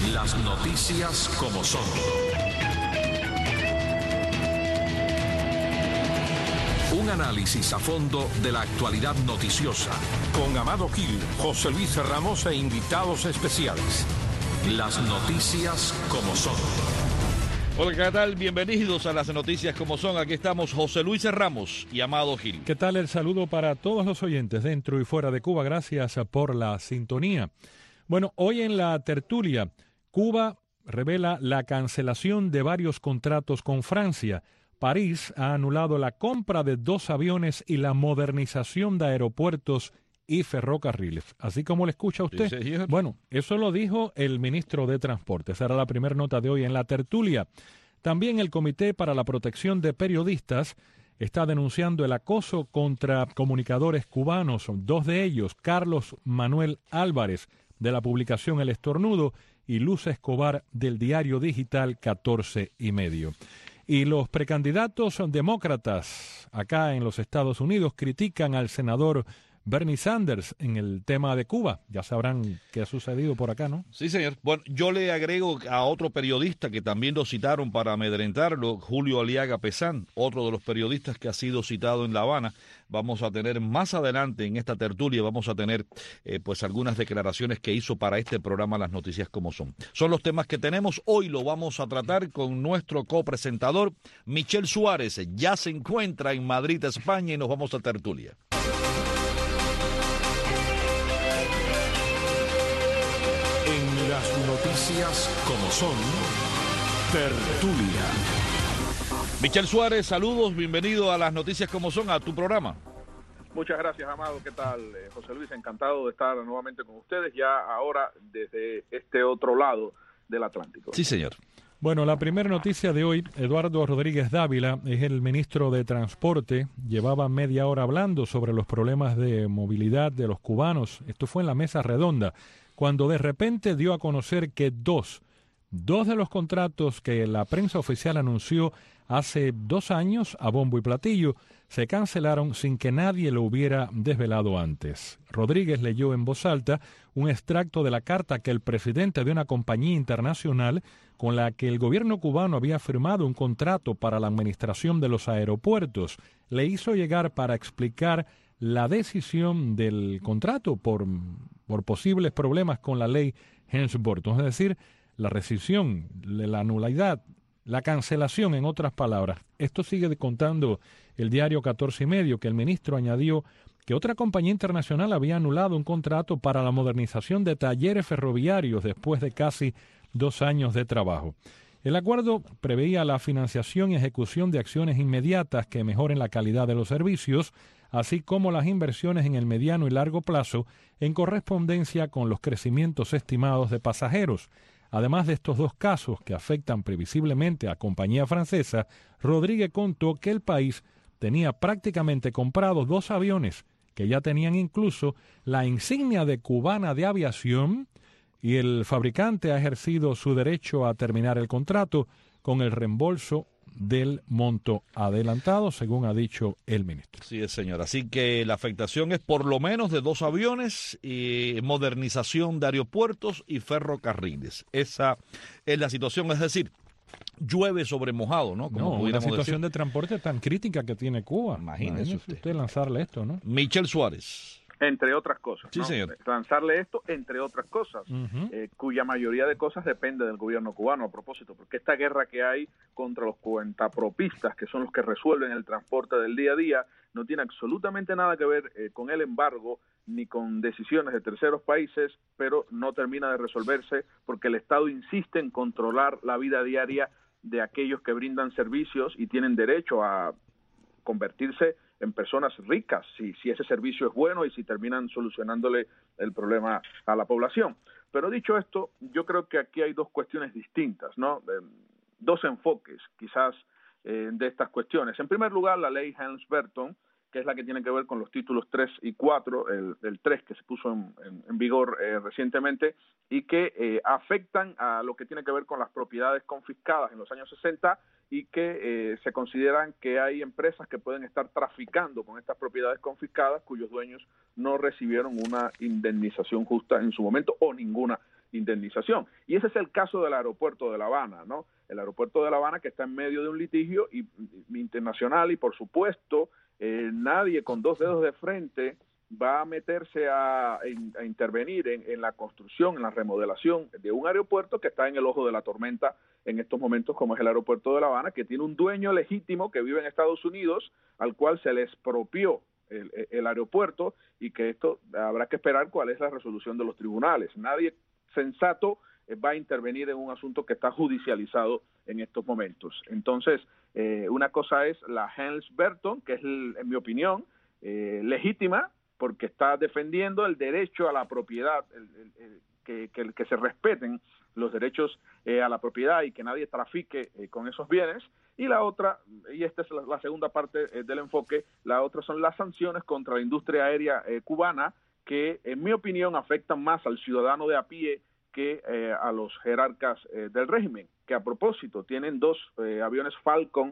Las noticias como son. Un análisis a fondo de la actualidad noticiosa. Con Amado Gil, José Luis Ramos e invitados especiales. Las noticias como son. Hola, ¿qué tal? Bienvenidos a las noticias como son. Aquí estamos José Luis Ramos y Amado Gil. ¿Qué tal? El saludo para todos los oyentes dentro y fuera de Cuba. Gracias por la sintonía. Bueno, hoy en la tertulia, Cuba revela la cancelación de varios contratos con Francia. París ha anulado la compra de 2 aviones y la modernización de aeropuertos y ferrocarriles. Así como le escucha usted. Sí, bueno, eso lo dijo el ministro de Transporte. Esa era la primera nota de hoy en la tertulia. También el Comité para la Protección de Periodistas está denunciando el acoso contra comunicadores cubanos. 2 de ellos, Carlos Manuel Álvarez, de la publicación El Estornudo, y Luz Escobar, del diario digital 14 y medio. Y los precandidatos demócratas acá en los Estados Unidos critican al senador Bernie Sanders en el tema de Cuba. Ya sabrán qué ha sucedido por acá, ¿no? Sí, señor. Bueno, yo le agrego a otro periodista que también lo citaron para amedrentarlo, Julio Aliaga Pesán, otro de los periodistas que ha sido citado en La Habana. Vamos a tener más adelante en esta tertulia, vamos a tener pues algunas declaraciones que hizo para este programa Las Noticias como son. Son los temas que tenemos. Hoy lo vamos a tratar con nuestro copresentador, Michel Suárez. Ya se encuentra en Madrid, España, y nos vamos a tertulia. En las noticias como son, tertulia. Michel Suárez, saludos, bienvenido a Las Noticias como son, a tu programa. Muchas gracias, Amado. ¿Qué tal, José Luis? Encantado de estar nuevamente con ustedes, ya ahora desde este otro lado del Atlántico. Sí, señor. Bueno, la primera noticia de hoy, Eduardo Rodríguez Dávila, es el ministro de Transporte. Llevaba media hora hablando sobre los problemas de movilidad de los cubanos. Esto fue en la mesa redonda, cuando de repente dio a conocer que dos de los contratos que la prensa oficial anunció hace 2 años a bombo y platillo se cancelaron sin que nadie lo hubiera desvelado antes. Rodríguez leyó en voz alta un extracto de la carta que el presidente de una compañía internacional con la que el gobierno cubano había firmado un contrato para la administración de los aeropuertos le hizo llegar para explicar la decisión del contrato por posibles problemas con la ley Helms-Burton, es decir, la rescisión, la nulidad, la cancelación, en otras palabras. Esto sigue contando el diario 14 y medio, que el ministro añadió que otra compañía internacional había anulado un contrato para la modernización de talleres ferroviarios después de casi 2 años de trabajo. El acuerdo preveía la financiación y ejecución de acciones inmediatas que mejoren la calidad de los servicios, así como las inversiones en el mediano y largo plazo en correspondencia con los crecimientos estimados de pasajeros. Además de estos 2 casos que afectan previsiblemente a compañía francesa, Rodríguez contó que el país tenía prácticamente comprados 2 aviones que ya tenían incluso la insignia de Cubana de Aviación, y el fabricante ha ejercido su derecho a terminar el contrato con el reembolso del monto adelantado, según ha dicho el ministro. Sí, señor. Así que la afectación es por lo menos de 2 aviones y modernización de aeropuertos y ferrocarriles. Esa es la situación, es decir, llueve sobre mojado, ¿no? Como una situación de transporte tan crítica que tiene Cuba. Imagínese usted lanzarle esto, ¿no? Michel Suárez. Entre otras cosas, sí, ¿no? Señor. Lanzarle esto, entre otras cosas, cuya mayoría de cosas depende del gobierno cubano, a propósito, porque esta guerra que hay contra los cuentapropistas, que son los que resuelven el transporte del día a día, no tiene absolutamente nada que ver con el embargo ni con decisiones de terceros países, pero no termina de resolverse porque el Estado insiste en controlar la vida diaria de aquellos que brindan servicios y tienen derecho a convertirse en personas ricas, si ese servicio es bueno y si terminan solucionándole el problema a la población. Pero dicho esto, yo creo que aquí hay 2 cuestiones distintas, ¿no? 2 enfoques, quizás, de estas cuestiones. En primer lugar, la ley Helms-Burton, que es la que tiene que ver con los títulos 3 y 4, el 3 que se puso en vigor recientemente, y que afectan a lo que tiene que ver con las propiedades confiscadas en los años 60 y que se consideran que hay empresas que pueden estar traficando con estas propiedades confiscadas cuyos dueños no recibieron una indemnización justa en su momento o ninguna indemnización. Y ese es el caso del aeropuerto de La Habana, ¿no? El aeropuerto de La Habana, que está en medio de un litigio internacional y, por supuesto, nadie con dos dedos de frente va a meterse a intervenir en la construcción, en la remodelación de un aeropuerto que está en el ojo de la tormenta en estos momentos, como es el aeropuerto de La Habana, que tiene un dueño legítimo que vive en Estados Unidos, al cual se le expropió el aeropuerto, y que esto habrá que esperar cuál es la resolución de los tribunales. Nadie sensato va a intervenir en un asunto que está judicializado en estos momentos. Entonces, una cosa es la Helms-Burton, que es, en mi opinión, legítima, porque está defendiendo el derecho a la propiedad, que se respeten los derechos a la propiedad y que nadie trafique con esos bienes. Y la otra, y esta es la segunda parte del enfoque, la otra son las sanciones contra la industria aérea cubana, que en mi opinión afectan más al ciudadano de a pie que a los jerarcas del régimen, que a propósito tienen dos aviones Falcon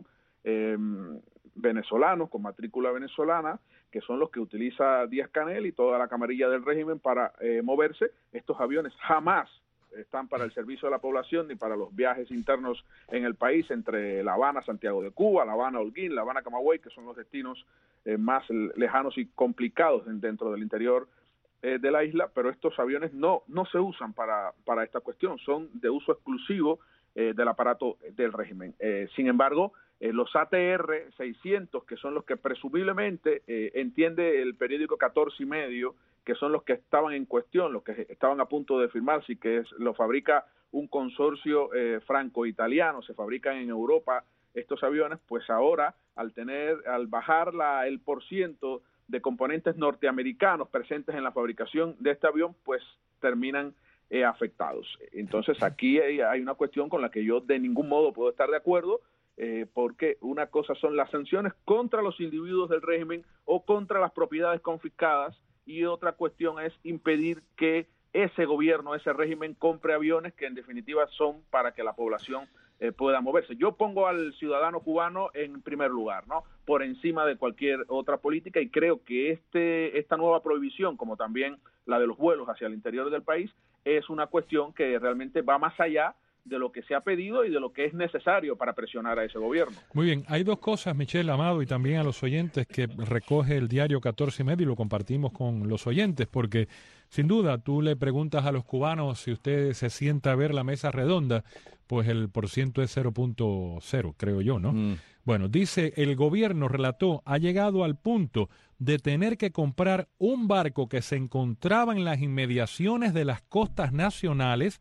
venezolanos, con matrícula venezolana, que son los que utiliza Díaz-Canel y toda la camarilla del régimen para moverse. Estos aviones jamás están para el servicio de la población ni para los viajes internos en el país entre La Habana, Santiago de Cuba, La Habana, Holguín, La Habana, Camagüey, que son los destinos más lejanos y complicados dentro del interior de la isla, pero estos aviones no se usan para esta cuestión, son de uso exclusivo del aparato del régimen. Sin embargo, los ATR 600, que son los que presumiblemente entiende el periódico 14 y medio, que son los que estaban en cuestión, los que estaban a punto de firmarse, y que lo fabrica un consorcio franco-italiano, se fabrican en Europa estos aviones, pues ahora al bajar el porciento de componentes norteamericanos presentes en la fabricación de este avión, pues terminan afectados. Entonces aquí hay una cuestión con la que yo de ningún modo puedo estar de acuerdo, porque una cosa son las sanciones contra los individuos del régimen o contra las propiedades confiscadas, y otra cuestión es impedir que ese gobierno, ese régimen compre aviones que en definitiva son para que la población pueda moverse. Yo pongo al ciudadano cubano en primer lugar, ¿no?, por encima de cualquier otra política, y creo que esta nueva prohibición, como también la de los vuelos hacia el interior del país, es una cuestión que realmente va más allá de lo que se ha pedido y de lo que es necesario para presionar a ese gobierno. Muy bien, hay dos cosas, Michel Amado, y también a los oyentes, que recoge el diario 14 y medio, y lo compartimos con los oyentes, porque sin duda tú le preguntas a los cubanos si usted se sienta a ver la mesa redonda, pues el porciento es 0.0, creo yo, ¿no? Bueno, dice, el gobierno, relató, ha llegado al punto de tener que comprar un barco que se encontraba en las inmediaciones de las costas nacionales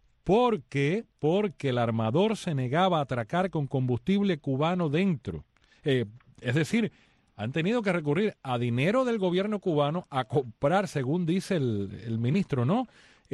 porque el armador se negaba a atracar con combustible cubano dentro. Es decir, han tenido que recurrir a dinero del gobierno cubano a comprar, según dice el ministro, ¿no?,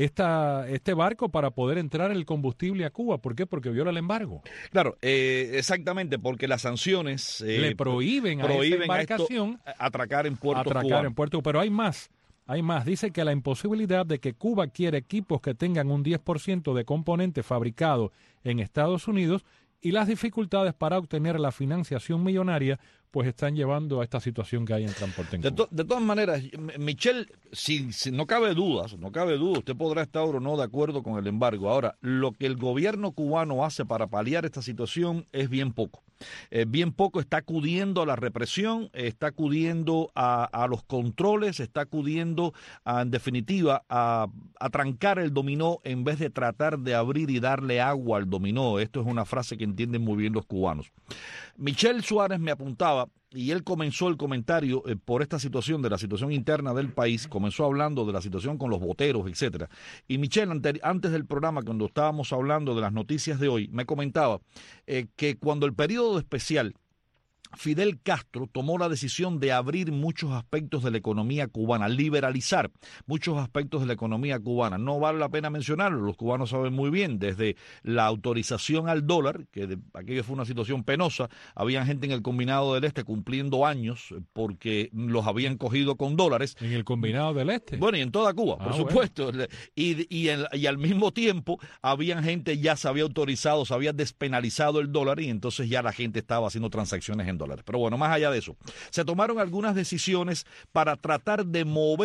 este barco para poder entrar el combustible a Cuba. ¿Por qué? Porque viola el embargo. Claro, exactamente, porque las sanciones le prohíben a esa embarcación atracar en puertos cubanos. Pero hay más. Dice que la imposibilidad de que Cuba quiera equipos que tengan un 10% de componentes fabricados en Estados Unidos y las dificultades para obtener la financiación millonaria, pues están llevando a esta situación que hay en transporte en Cuba. De todas maneras, Michel, si no cabe duda, usted podrá estar o no de acuerdo con el embargo. Ahora, lo que el gobierno cubano hace para paliar esta situación es bien poco. Bien poco. Está acudiendo a la represión, está acudiendo a los controles, está acudiendo, en definitiva, a trancar el dominó en vez de tratar de abrir y darle agua al dominó. Esto es una frase que entienden muy bien los cubanos. Michel Suárez me apuntaba, y él comenzó el comentario por esta situación, de la situación interna del país, comenzó hablando de la situación con los boteros, etcétera. Y Michel, antes del programa, cuando estábamos hablando de las noticias de hoy, me comentaba que cuando el periodo especial, Fidel Castro tomó la decisión de abrir muchos aspectos de la economía cubana, liberalizar muchos aspectos de la economía cubana. No vale la pena mencionarlo, los cubanos saben muy bien, desde la autorización al dólar, que aquello fue una situación penosa, había gente en el Combinado del Este cumpliendo años porque los habían cogido con dólares. ¿En el Combinado del Este? Bueno, y en toda Cuba, por supuesto. Bueno. Y al mismo tiempo, había gente, ya se había autorizado, se había despenalizado el dólar, y entonces ya la gente estaba haciendo transacciones en dólares. Pero bueno, más allá de eso, se tomaron algunas decisiones para tratar de mover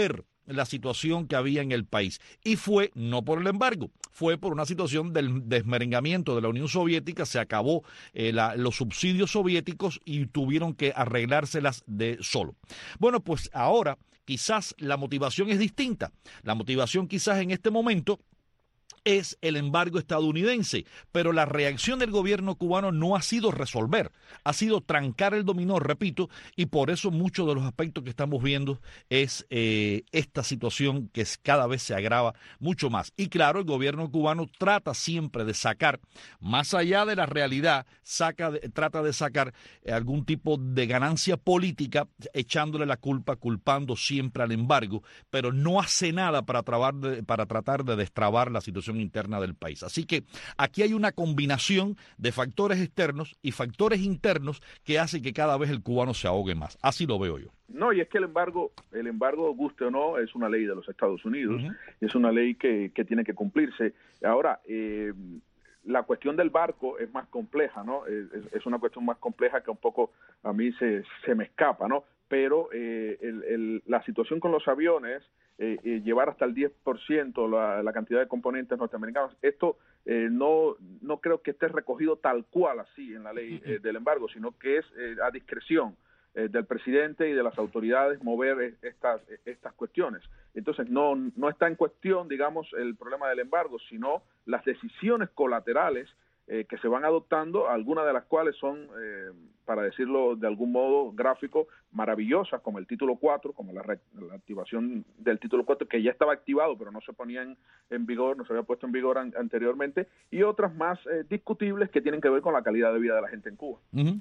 la situación que había en el país. Y fue no por el embargo, fue por una situación del desmerengamiento de la Unión Soviética. Se acabó los subsidios soviéticos y tuvieron que arreglárselas de solo. Bueno, pues ahora quizás la motivación es distinta. La motivación quizás en este momento es el embargo estadounidense, pero la reacción del gobierno cubano no ha sido resolver, ha sido trancar el dominó, repito, y por eso muchos de los aspectos que estamos viendo es esta situación que cada vez se agrava mucho más. Y claro, el gobierno cubano trata siempre de sacar, más allá de la realidad, trata de sacar algún tipo de ganancia política, echándole la culpa, culpando siempre al embargo, pero no hace nada para tratar de destrabar la situación interna del país. Así que aquí hay una combinación de factores externos y factores internos que hace que cada vez el cubano se ahogue más. Así lo veo yo. No, y es que el embargo, guste o no, es una ley de los Estados Unidos, es una ley que tiene que cumplirse. Ahora, la cuestión del barco es más compleja, ¿no? Es una cuestión más compleja que un poco a mí se me escapa, ¿no? Pero la situación con los aviones, llevar hasta el 10% la cantidad de componentes norteamericanos, esto no creo que esté recogido tal cual así en la ley del embargo, sino que es a discreción del presidente y de las autoridades mover estas cuestiones. Entonces no está en cuestión, digamos, el problema del embargo, sino las decisiones colaterales que se van adoptando, algunas de las cuales son, para decirlo de algún modo gráfico, maravillosas, como el título 4, como la activación del título 4, que ya estaba activado, pero no se ponía en vigor, no se había puesto en vigor anteriormente, y otras más discutibles que tienen que ver con la calidad de vida de la gente en Cuba. Uh-huh.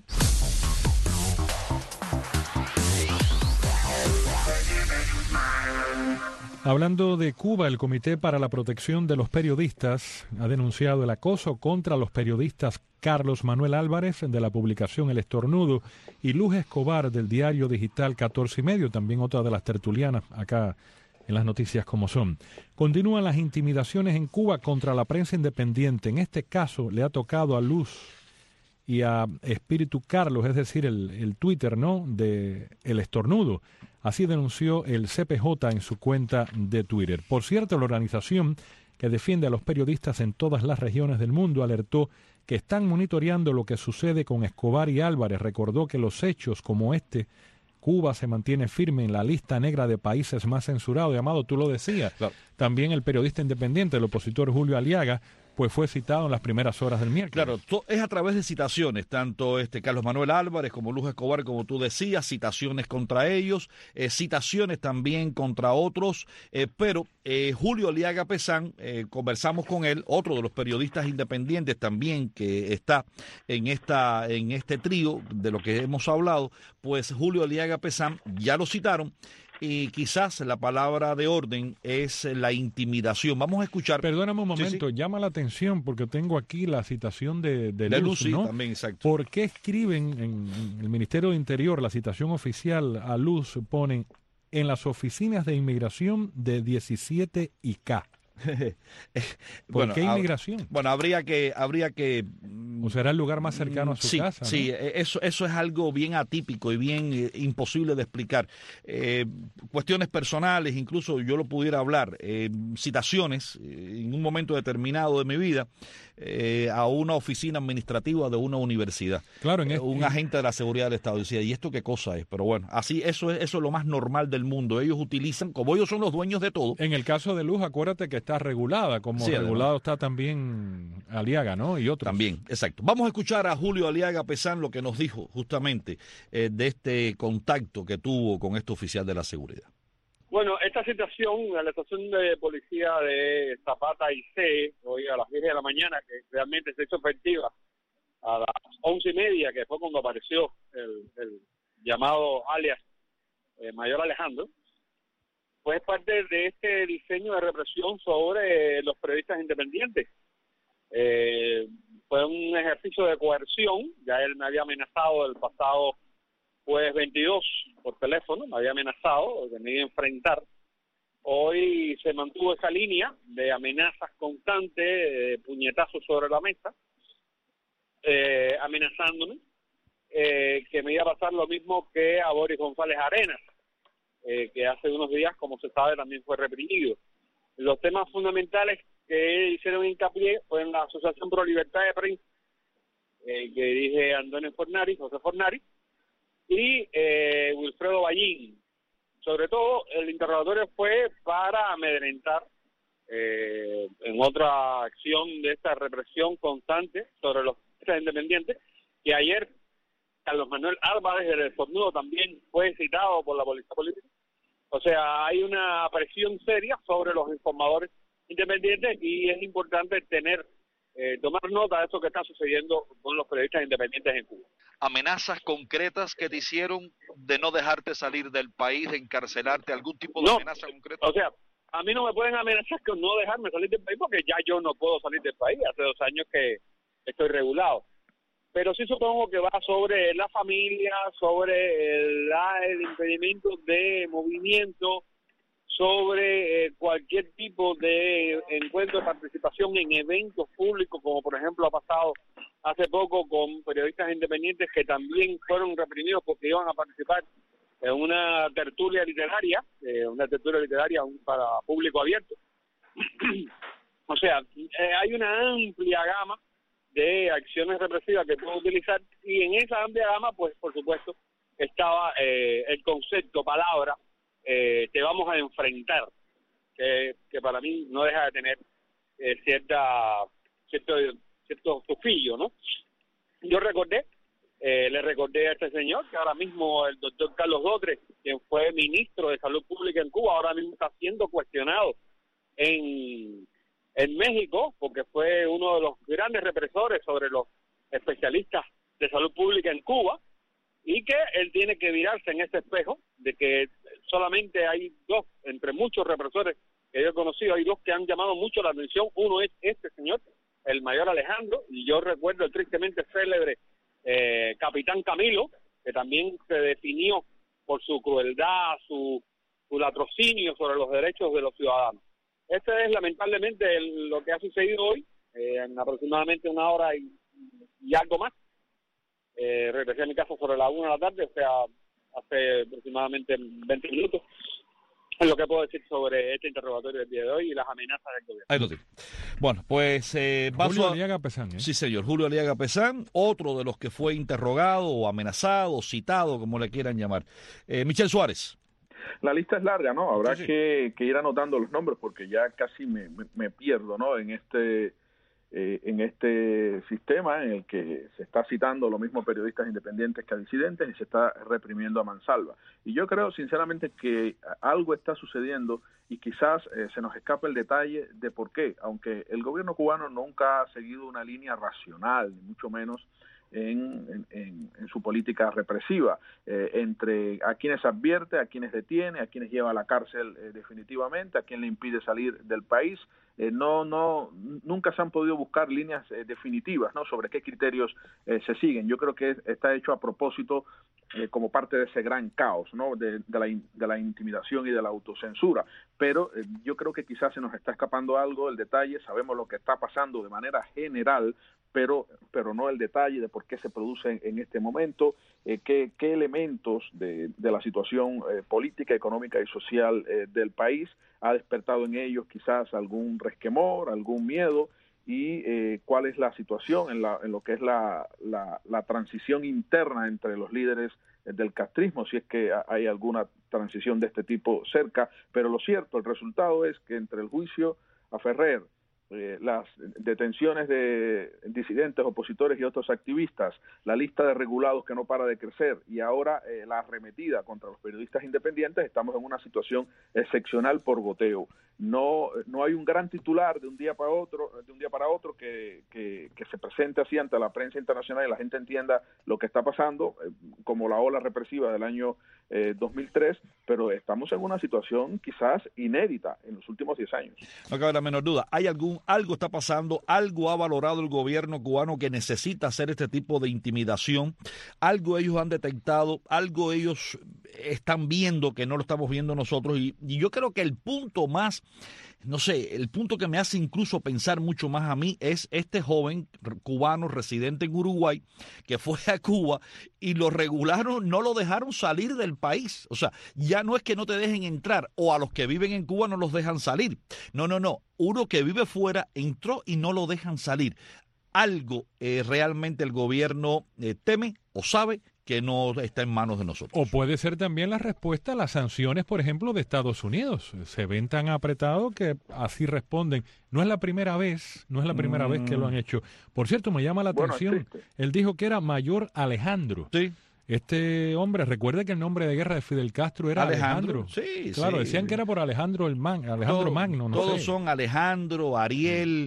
Hablando de Cuba, el Comité para la Protección de los Periodistas ha denunciado el acoso contra los periodistas Carlos Manuel Álvarez, de la publicación El Estornudo, y Luz Escobar, del diario digital 14 y medio, también otra de las tertulianas acá en las noticias como son. Continúan las intimidaciones en Cuba contra la prensa independiente. En este caso le ha tocado a Luz y a Espíritu Carlos, es decir, el Twitter, ¿no?, de El Estornudo. Así denunció el CPJ en su cuenta de Twitter. Por cierto, la organización que defiende a los periodistas en todas las regiones del mundo alertó que están monitoreando lo que sucede con Escobar y Álvarez. Recordó que los hechos como este, Cuba se mantiene firme en la lista negra de países más censurados. Y, Amado, tú lo decías, claro. También el periodista independiente, el opositor Julio Aliaga, pues fue citado en las primeras horas del miércoles. Claro, es a través de citaciones, tanto Carlos Manuel Álvarez como Luz Escobar, como tú decías, citaciones contra ellos, citaciones también contra otros, pero Julio Aliaga Pesán, conversamos con él, otro de los periodistas independientes también que está en este trío de lo que hemos hablado, pues Julio Aliaga Pesán ya lo citaron. Y quizás la palabra de orden es la intimidación. Vamos a escuchar. Perdóname un momento, sí. Llama la atención porque tengo aquí la citación de Luz, ¿no? También, exacto. ¿Por qué escriben en el Ministerio de Interior, la citación oficial a Luz, ponen en las oficinas de inmigración de 17 y K? ¿Por qué inmigración? Bueno, habría que ¿O será el lugar más cercano a su casa? Sí, ¿no? Eso es algo bien atípico y bien imposible de explicar. Cuestiones personales, incluso yo lo pudiera hablar, citaciones en un momento determinado de mi vida a una oficina administrativa de una universidad. Claro, un agente de la seguridad del Estado decía, ¿y esto qué cosa es? Pero bueno, así eso es lo más normal del mundo. Ellos utilizan, como ellos son los dueños de todo. En el caso de Luz, acuérdate que está regulada, como regulado además está también Aliaga, ¿no? Y otros. También, exacto. Vamos a escuchar a Julio Aliaga Pesán lo que nos dijo justamente de este contacto que tuvo con este oficial de la seguridad. Bueno, esta situación en la estación de policía de Zapata y C, hoy a las 10 de la mañana, que realmente se hizo efectiva a las 11:30, que fue cuando apareció el llamado alias Mayor Alejandro, pues es parte de este diseño de represión sobre los periodistas independientes. Fue un ejercicio de coerción. Ya él me había amenazado el pasado jueves 22 por teléfono, me había amenazado de me iba a enfrentar. Hoy se mantuvo esa línea de amenazas constantes, puñetazos sobre la mesa, amenazándome que me iba a pasar lo mismo que a Boris González Arenas, que hace unos días, como se sabe, también fue reprimido. Los temas fundamentales que hicieron hincapié fue en la Asociación Pro Libertad de Prensa, que dirige José Fornari, y Wilfredo Ballín. Sobre todo, el interrogatorio fue para amedrentar en otra acción de esta represión constante sobre los independientes, que ayer Carlos Manuel Álvarez del Fornudo también fue citado por la policía política. O sea, hay una presión seria sobre los informadores independientes y es importante tomar nota de eso que está sucediendo con los periodistas independientes en Cuba. Amenazas concretas que te hicieron de no dejarte salir del país, de encarcelarte, algún tipo de amenaza concreta. O sea, a mí no me pueden amenazar con no dejarme salir del país porque ya yo no puedo salir del país. Hace 2 años que estoy regulado. Pero sí supongo que va sobre la familia, sobre el impedimento de movimiento, sobre cualquier tipo de encuentro de participación en eventos públicos, como por ejemplo ha pasado hace poco con periodistas independientes que también fueron reprimidos porque iban a participar en una tertulia literaria para público abierto. O sea, hay una amplia gama de acciones represivas que puedo utilizar, y en esa amplia gama, pues por supuesto, estaba el concepto, palabra, te vamos a enfrentar, que para mí no deja de tener cierto tufillo, ¿no? Yo le recordé a este señor que ahora mismo el doctor Carlos Dotre, quien fue ministro de Salud Pública en Cuba, ahora mismo está siendo cuestionado en México, porque fue uno de los grandes represores sobre los especialistas de salud pública en Cuba, y que él tiene que mirarse en ese espejo de que solamente hay 2, entre muchos represores que yo he conocido, hay 2 que han llamado mucho la atención. Uno es este señor, el mayor Alejandro, y yo recuerdo el tristemente célebre capitán Camilo, que también se definió por su crueldad, su latrocinio sobre los derechos de los ciudadanos. Este es lamentablemente lo que ha sucedido hoy, en aproximadamente 1 hora y algo más. Regresé a mi casa sobre la 1 de la tarde, o sea, hace aproximadamente 20 minutos. Es lo que puedo decir sobre este interrogatorio del día de hoy y las amenazas del gobierno. Ahí lo digo. Bueno, pues Julio Aliaga Pesán. Sí, señor, Julio Aliaga Pesán, otro de los que fue interrogado o amenazado, citado, como le quieran llamar. Michel Suárez. La lista es larga, ¿no? Habrá sí. que ir anotando los nombres porque ya casi me pierdo, ¿no? En este sistema en el que se está citando lo mismo periodistas independientes que a disidentes y se está reprimiendo a mansalva. Y yo creo sinceramente que algo está sucediendo y quizás se nos escapa el detalle de por qué, aunque el gobierno cubano nunca ha seguido una línea racional, ni mucho menos en su política represiva, entre a quienes advierte, a quienes detiene, a quienes lleva a la cárcel definitivamente, a quien le impide salir del país. Nunca se han podido buscar líneas definitivas, ¿no?, sobre qué criterios se siguen. Yo creo que está hecho a propósito como parte de ese gran caos, ¿no?, de la intimidación y de la autocensura. Pero yo creo que quizás se nos está escapando algo del detalle. Sabemos lo que está pasando de manera general, pero no el detalle de por qué se produce en este momento, qué elementos de la situación política, económica y social del país ha despertado en ellos quizás algún resquemor, algún miedo, y cuál es la situación en lo que es la transición interna entre los líderes del castrismo, si es que hay alguna transición de este tipo cerca. Pero lo cierto, el resultado es que entre el juicio a Ferrer, las detenciones de disidentes, opositores y otros activistas, la lista de regulados que no para de crecer y ahora la arremetida contra los periodistas independientes, estamos en una situación excepcional por goteo. No hay un gran titular de un día para otro que se presente así ante la prensa internacional y la gente entienda lo que está pasando, como la ola represiva del año 2003, pero estamos en una situación quizás inédita en los últimos 10 años. No cabe la menor duda. Algo está pasando, algo ha valorado el gobierno cubano que necesita hacer este tipo de intimidación, algo ellos han detectado, algo ellos están viendo que no lo estamos viendo nosotros. Y yo creo que el punto más, no sé, el punto que me hace incluso pensar mucho más a mí es este joven cubano residente en Uruguay que fue a Cuba y lo regularon, no lo dejaron salir del país. O sea, ya no es que no te dejen entrar o a los que viven en Cuba no los dejan salir. No. Uno que vive fuera entró y no lo dejan salir. Algo realmente el gobierno teme o sabe que no está en manos de nosotros. O puede ser también la respuesta a las sanciones, por ejemplo, de Estados Unidos. Se ven tan apretados que así responden. No es la primera vez que lo han hecho. Por cierto, me llama la atención, él dijo que era Mayor Alejandro. Sí. Este hombre, recuerde que el nombre de guerra de Fidel Castro era Alejandro. Sí, claro, sí. Decían que era por Alejandro Magno. No todos sé. son Alejandro, Ariel,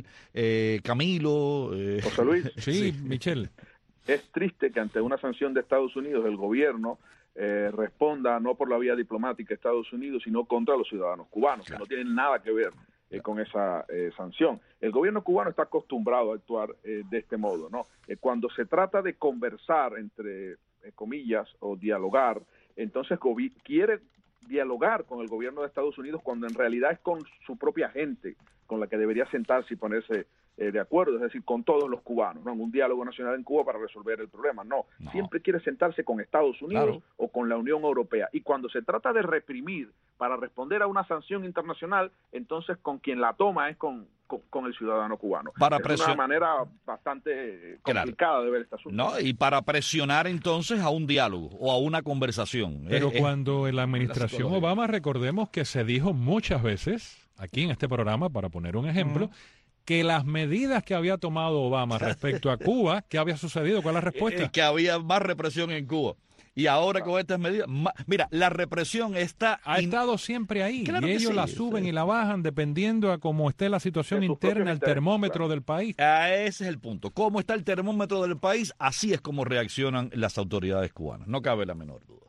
Camilo. José Luis. Sí, Michelle. Es triste que ante una sanción de Estados Unidos el gobierno responda no por la vía diplomática de Estados Unidos, sino contra los ciudadanos cubanos, claro, que no tienen nada que ver con esa sanción. El gobierno cubano está acostumbrado a actuar de este modo, ¿no? Cuando se trata de conversar entre comillas o dialogar, entonces quiere dialogar con el gobierno de Estados Unidos cuando en realidad es con su propia gente con la que debería sentarse y ponerse de acuerdo, es decir, con todos los cubanos, no en un diálogo nacional en Cuba para resolver el problema, no. Siempre quiere sentarse con Estados Unidos, claro, o con la Unión Europea, y cuando se trata de reprimir para responder a una sanción internacional, entonces con quien la toma es con el ciudadano cubano. Es una manera bastante complicada de ver este asunto. No, y para presionar entonces a un diálogo o a una conversación. Pero cuando en la administración Obama, recordemos que se dijo muchas veces, aquí en este programa, para poner un ejemplo, que las medidas que había tomado Obama respecto a Cuba, ¿qué había sucedido? ¿Cuál es la respuesta? Que había más represión en Cuba. Y ahora con estas medidas, mira, la represión ha estado siempre ahí, claro, y ellos la suben y la bajan dependiendo a cómo esté la situación interna, el termómetro del país. Ese es el punto. Cómo está el termómetro del país, así es como reaccionan las autoridades cubanas. No cabe la menor duda.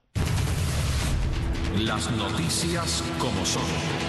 Las noticias como son.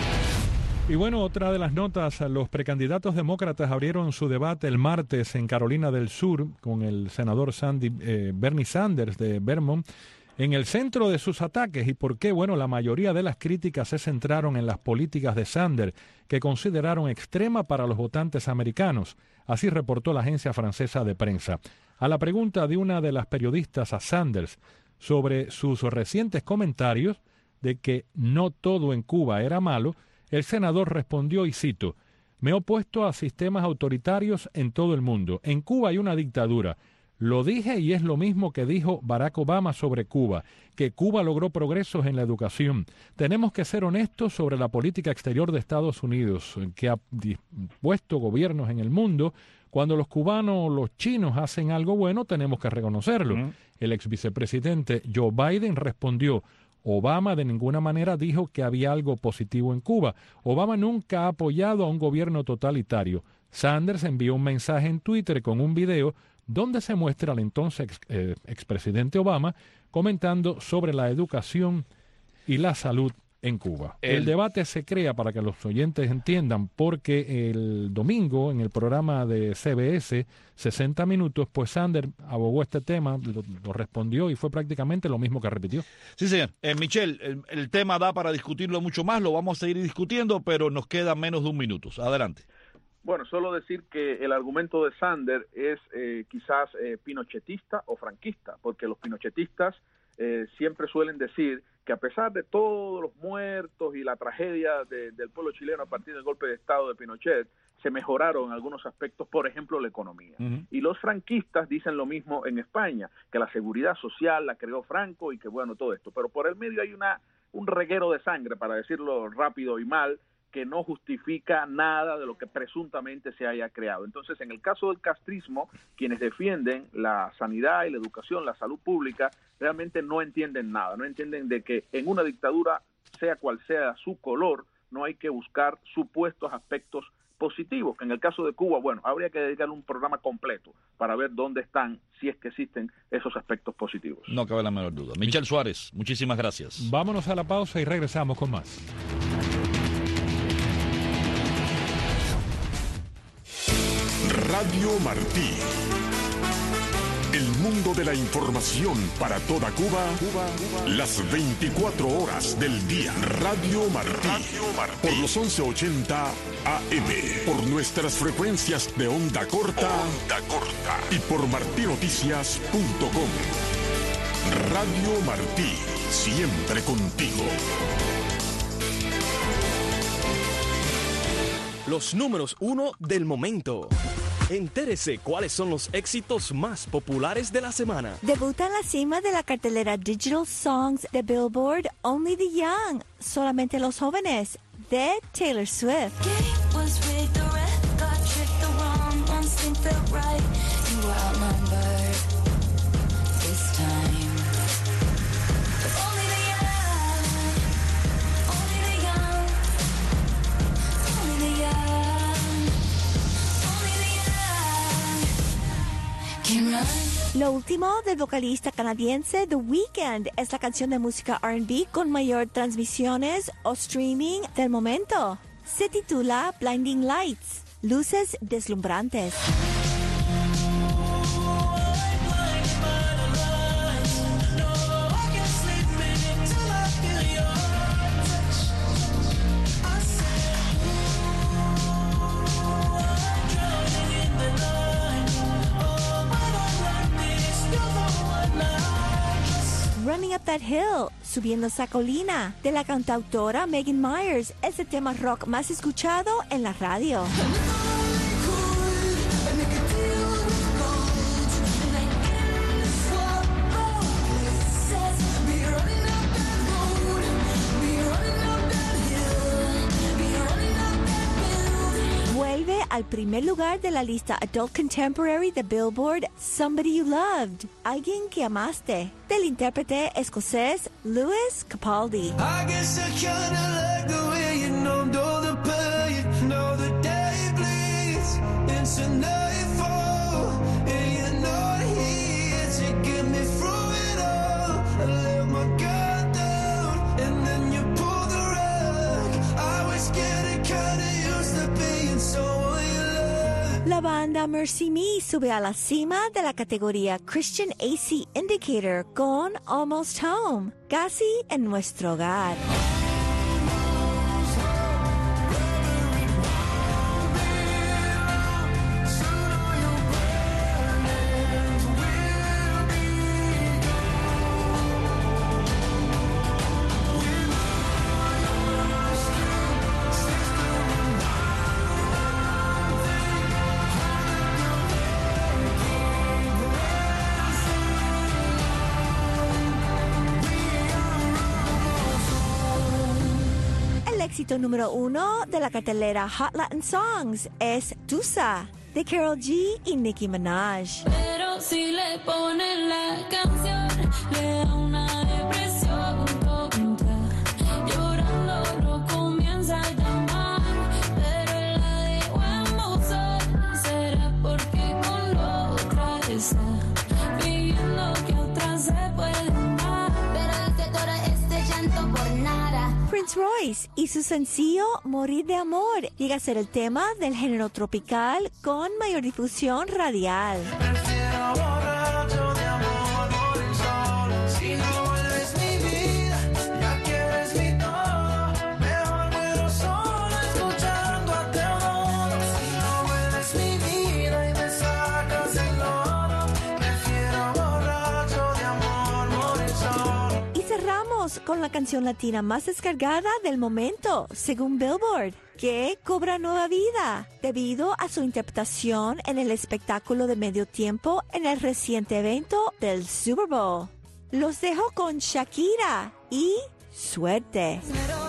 Y bueno, otra de las notas, los precandidatos demócratas abrieron su debate el martes en Carolina del Sur con el senador Bernie Sanders de Vermont en el centro de sus ataques. ¿Y por qué? Bueno, la mayoría de las críticas se centraron en las políticas de Sanders, que consideraron extrema para los votantes americanos. Así reportó la agencia francesa de prensa. A la pregunta de una de las periodistas a Sanders sobre sus recientes comentarios de que no todo en Cuba era malo, el senador respondió, y cito, «Me he opuesto a sistemas autoritarios en todo el mundo. En Cuba hay una dictadura. Lo dije y es lo mismo que dijo Barack Obama sobre Cuba, que Cuba logró progresos en la educación. Tenemos que ser honestos sobre la política exterior de Estados Unidos, que ha dispuesto gobiernos en el mundo. Cuando los cubanos o los chinos hacen algo bueno, tenemos que reconocerlo». El ex vicepresidente Joe Biden respondió, Obama de ninguna manera dijo que había algo positivo en Cuba. Obama nunca ha apoyado a un gobierno totalitario. Sanders envió un mensaje en Twitter con un video donde se muestra al entonces expresidente Obama comentando sobre la educación y la salud en Cuba. El debate se crea, para que los oyentes entiendan, porque el domingo en el programa de CBS, 60 Minutos, pues Sanders abogó este tema, lo respondió y fue prácticamente lo mismo que repitió. Sí, señor. Michelle, el tema da para discutirlo mucho más, lo vamos a seguir discutiendo, pero nos queda menos de un minuto. Adelante. Bueno, solo decir que el argumento de Sanders es quizás pinochetista o franquista, porque los pinochetistas siempre suelen decir que a pesar de todos los muertos y la tragedia del pueblo chileno a partir del golpe de Estado de Pinochet, se mejoraron algunos aspectos, por ejemplo, la economía. Y los franquistas dicen lo mismo en España, que la seguridad social la creó Franco y que bueno, todo esto. Pero por el medio hay un reguero de sangre, para decirlo rápido y mal, que no justifica nada de lo que presuntamente se haya creado. Entonces, en el caso del castrismo, quienes defienden la sanidad y la educación, la salud pública, realmente no entienden nada, no entienden de que en una dictadura, sea cual sea su color, no hay que buscar supuestos aspectos positivos, que en el caso de Cuba, bueno, habría que dedicarle un programa completo para ver dónde están, si es que existen esos aspectos positivos. No cabe la menor duda. Michelle Suárez, muchísimas gracias. Vámonos a la pausa y regresamos con más. Radio Martí. El mundo de la información para toda Cuba, las 24 horas del día. Radio Martí, por los 1180 AM, por nuestras frecuencias de onda corta, y por martinoticias.com. Radio Martí, siempre contigo. Los números 1 del momento. Entérese cuáles son los éxitos más populares de la semana. Debuta en la cima de la cartelera Digital Songs de Billboard Only the Young, solamente los jóvenes, de Taylor Swift. Lo último del vocalista canadiense The Weeknd es la canción de música R&B con mayor transmisiones o streaming del momento. Se titula Blinding Lights, luces deslumbrantes. Running Up That Hill, Subiendo esa colina, de la cantautora Megan Myers, es el tema rock más escuchado en la radio. Vuelve al primer lugar de la lista Adult Contemporary de Billboard, Somebody You Loved, Alguien que Amaste, del intérprete escocés Lewis Capaldi. La banda Mercy Me sube a la cima de la categoría Christian AC Indicator con Almost Home, casi en nuestro hogar. Éxito número 1 de la cartelera Hot Latin Songs es Tusa, de Karol G y Nicki Minaj. Pero si le ponen la canción, le da una depresión tonta. Llorando no comienza a llamar, pero la dejo en buzón. Será porque con otra está pidiendo que otra se puede amar. Pero hace todo este llanto por nada. Prince Royce y su sencillo Morir de Amor llega a ser el tema del género tropical con mayor difusión radial. Prefiero borracho de amor, morir solo. Si no vuelves mi vida, ya que eres mi todo. Mejor muero solo escuchando a Teodoro. Si no vuelves mi vida y me sacas el lodo. Prefiero borracho de amor, morir solo. Y cerramos con la canción latina más descargada del momento, según Billboard, que cobra nueva vida debido a su interpretación en el espectáculo de medio tiempo en el reciente evento del Super Bowl. Los dejo con Shakira y Suerte.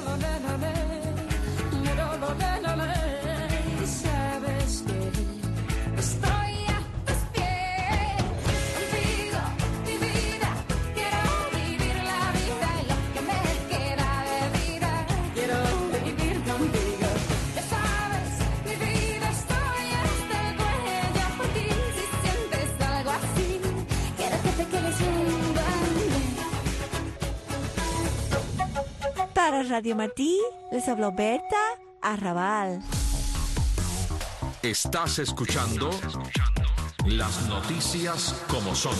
Sabes que estoy a tus pies. Contigo, mi vida, quiero vivir la vida y lo que me queda de vida. Quiero vivir contigo. Ya sabes, mi vida, estoy a este cuello por ti. Si sientes algo así, quiero que te quedes junto a mí. Para Radio Martí, les habló Berta Arrabal. Estás escuchando Las noticias como son.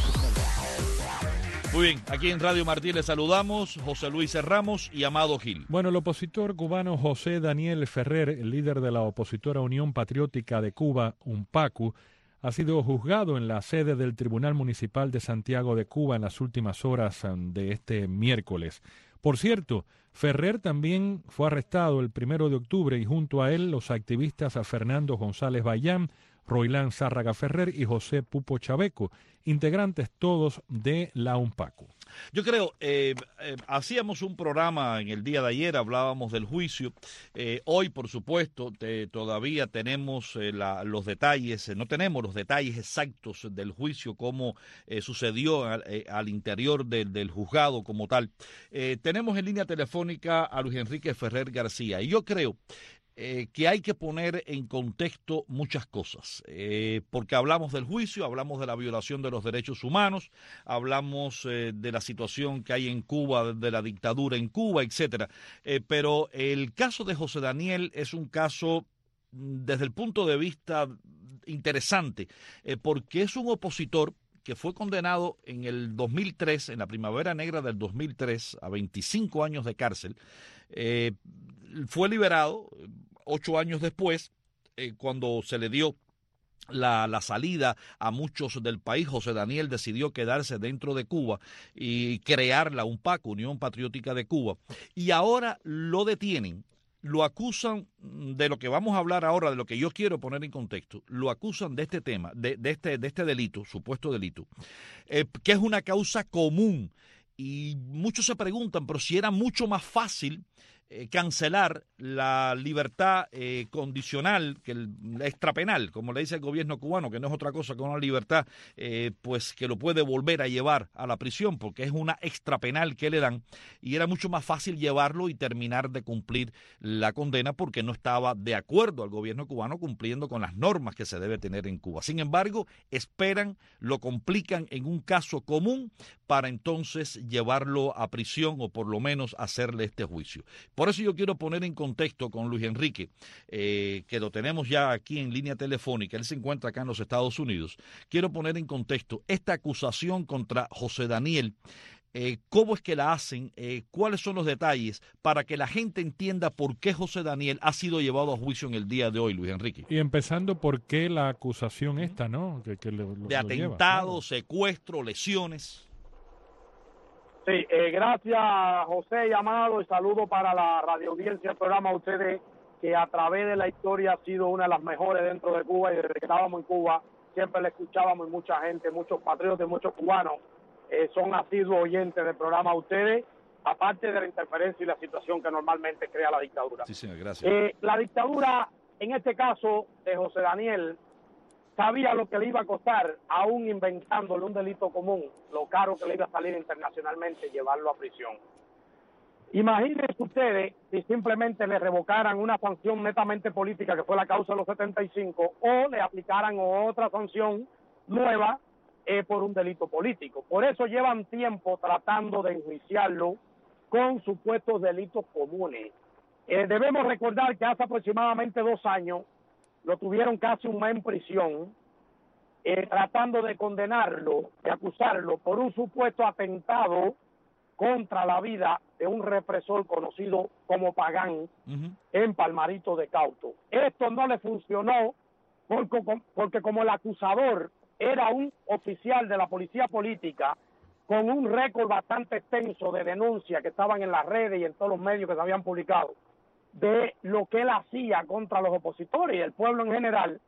Muy bien, aquí en Radio Martí les saludamos José Luis Ramos y Amado Gil. Bueno, el opositor cubano José Daniel Ferrer, el líder de la opositora Unión Patriótica de Cuba, UNPACU, ha sido juzgado en la sede del Tribunal Municipal de Santiago de Cuba en las últimas horas de este miércoles. Por cierto, Ferrer también fue arrestado el 1 de octubre y junto a él los activistas Fernando González Bayán, Roilán Zárraga Ferrer y José Pupo Chaveco, integrantes todos de la UNPACU. Yo creo, hacíamos un programa en el día de ayer, hablábamos del juicio. Hoy, por supuesto, todavía tenemos los detalles, no tenemos los detalles exactos del juicio, cómo sucedió al interior del juzgado como tal. Tenemos en línea telefónica a Luis Enrique Ferrer García, y yo creo que hay que poner en contexto muchas cosas, porque hablamos del juicio, hablamos de la violación de los derechos humanos, hablamos de la situación que hay en Cuba, de la dictadura en Cuba, etcétera. Pero el caso de José Daniel es un caso desde el punto de vista interesante, porque es un opositor que fue condenado en el 2003, en la Primavera Negra del 2003, a 25 años de cárcel. Fue liberado 8 años después, cuando se le dio la salida a muchos del país. José Daniel decidió quedarse dentro de Cuba y crear la UNPACU, Unión Patriótica de Cuba. Y ahora lo detienen, lo acusan de lo que vamos a hablar ahora, de lo que yo quiero poner en contexto. Lo acusan de este tema, de este delito, supuesto delito, que es una causa común. Y muchos se preguntan, pero si era mucho más fácil cancelar la libertad condicional, que la extrapenal, como le dice el gobierno cubano, que no es otra cosa que una libertad pues que lo puede volver a llevar a la prisión, porque es una extrapenal que le dan, y era mucho más fácil llevarlo y terminar de cumplir la condena, porque no estaba de acuerdo al gobierno cubano cumpliendo con las normas que se debe tener en Cuba. Sin embargo, esperan, lo complican en un caso común para entonces llevarlo a prisión, o por lo menos hacerle este juicio. Por eso yo quiero poner en contexto con Luis Enrique, que lo tenemos ya aquí en línea telefónica, él se encuentra acá en los Estados Unidos. Quiero poner en contexto esta acusación contra José Daniel, cómo es que la hacen, cuáles son los detalles, para que la gente entienda por qué José Daniel ha sido llevado a juicio en el día de hoy, Luis Enrique. Y empezando por qué la acusación esta, ¿no? De atentado, secuestro, lesiones. Sí, gracias José y Amado, y saludo para la radioaudiencia del programa, a ustedes que a través de la historia ha sido una de las mejores dentro de Cuba, y desde que estábamos en Cuba siempre le escuchábamos, y mucha gente, muchos patriotas, muchos cubanos son asiduos oyentes del programa a ustedes, aparte de la interferencia y la situación que normalmente crea la dictadura. Sí, señor, gracias. La dictadura, en este caso de José Daniel, sabía lo que le iba a costar, aún inventándole un delito común, lo caro que le iba a salir internacionalmente llevarlo a prisión. Imagínense ustedes si simplemente le revocaran una sanción netamente política, que fue la causa de los 75, o le aplicaran otra sanción nueva por un delito político. Por eso llevan tiempo tratando de enjuiciarlo con supuestos delitos comunes. Debemos recordar que hace aproximadamente 2 años lo tuvieron casi un mes en prisión, tratando de condenarlo, de acusarlo por un supuesto atentado contra la vida de un represor conocido como Pagán en Palmarito de Cauto. Esto no le funcionó porque como el acusador era un oficial de la policía política con un récord bastante extenso de denuncias que estaban en las redes y en todos los medios que se habían publicado, de lo que él hacía contra los opositores y el pueblo en general,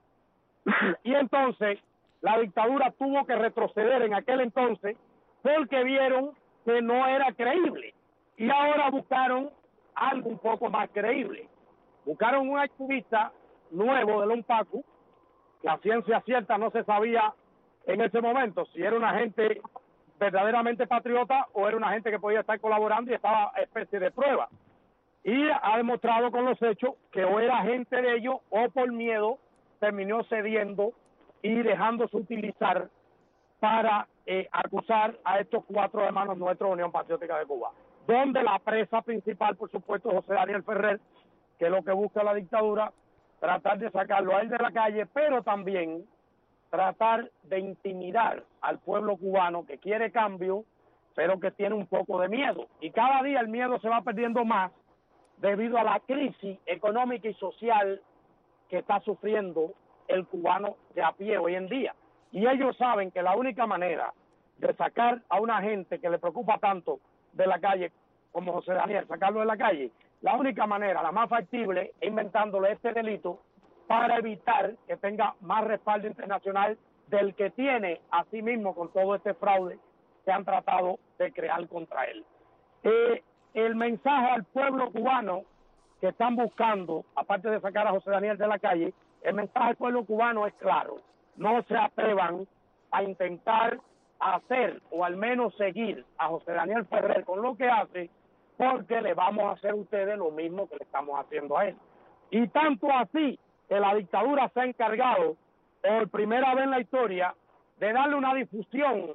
y entonces la dictadura tuvo que retroceder en aquel entonces porque vieron que no era creíble, y ahora buscaron algo un poco más creíble. Buscaron un activista nuevo de la UNPACU, la ciencia cierta no se sabía en ese momento si era una gente verdaderamente patriota o era una gente que podía estar colaborando y estaba especie de prueba. Y ha demostrado con los hechos que o era gente de ellos o por miedo terminó cediendo y dejándose utilizar para acusar a estos 4 hermanos nuestros de Unión Patriótica de Cuba. Donde la presa principal, por supuesto, José Daniel Ferrer, que es lo que busca la dictadura, tratar de sacarlo a él de la calle, pero también tratar de intimidar al pueblo cubano que quiere cambio, pero que tiene un poco de miedo. Y cada día el miedo se va perdiendo más debido a la crisis económica y social que está sufriendo el cubano de a pie hoy en día. Y ellos saben que la única manera de sacar a una gente que le preocupa tanto de la calle, como José Daniel, sacarlo de la calle, la única manera, la más factible, es inventándole este delito para evitar que tenga más respaldo internacional del que tiene a sí mismo con todo este fraude que han tratado de crear contra él. El mensaje al pueblo cubano que están buscando, aparte de sacar a José Daniel de la calle, el mensaje al pueblo cubano es claro: no se atrevan a intentar hacer o al menos seguir a José Daniel Ferrer con lo que hace, porque le vamos a hacer a ustedes lo mismo que le estamos haciendo a él. Y tanto así que la dictadura se ha encargado, por primera vez en la historia, de darle una difusión